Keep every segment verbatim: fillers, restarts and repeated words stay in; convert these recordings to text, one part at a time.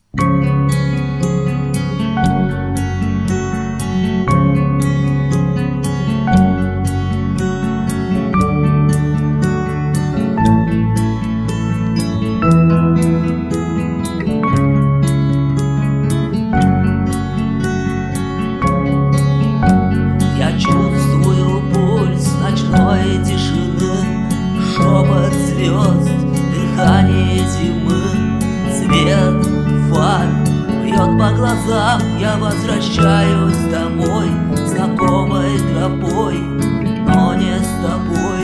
Я чувствую пульс ночной тишины, шепот звезд, дыхание зимы. Свет фар бьет по глазам, я возвращаюсь домой знакомой тропой, но не с тобой.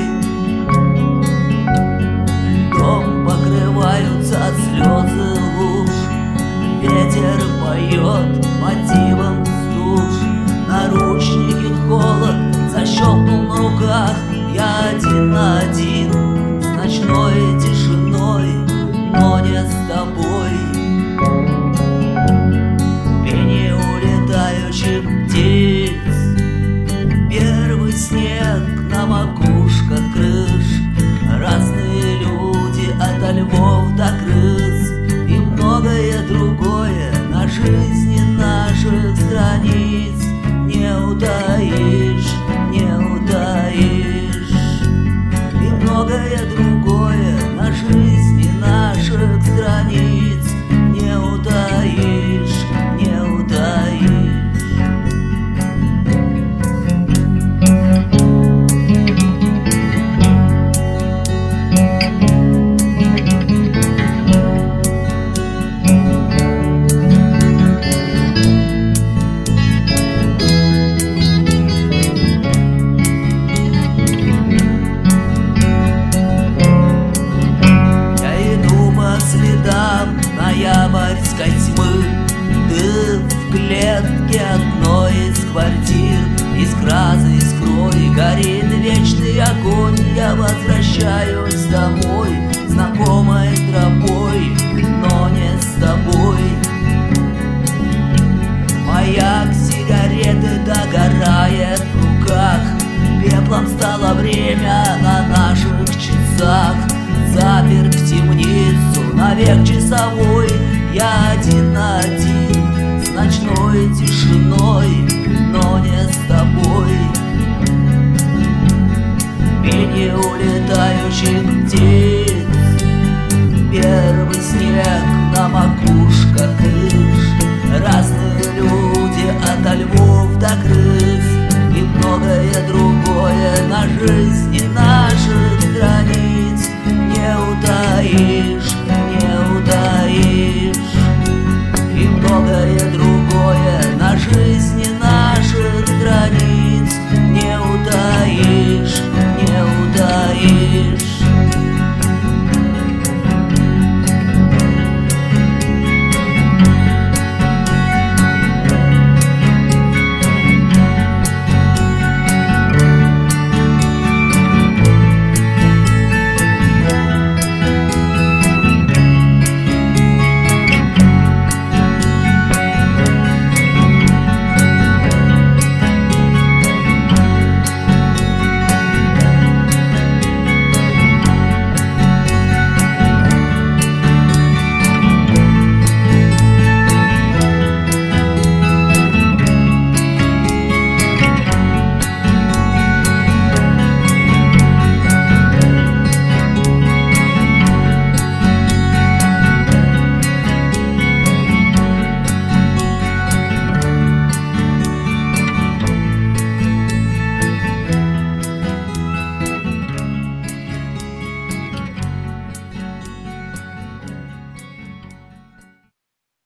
Льдом покрываются слезы луж, ветер поет мотивом вздуш. Наручники холод защелкнул на руках, я один на один с ночной тишиной, но не с тобой. Пение улетающих птиц, первый снег на макушках крыш, разные люди от львов до крыс и многое другое на жизни наших страниц. Не утаишь, не утаишь, и многое другое на жизни наших страниц. Не утаишь, не утаишь. Ноябрьской тьмы, ты в клетке одной из квартир. Искра за искрой горит вечный огонь. Я возвращаюсь домой знакомой тропой, но не с тобой. Маяк сигареты догорает в руках, пеплом стало время на наших часах. Заперт в темницу навек часовой, я один на один с ночной тишиной, но не с тобой. Пение улетающих птиц,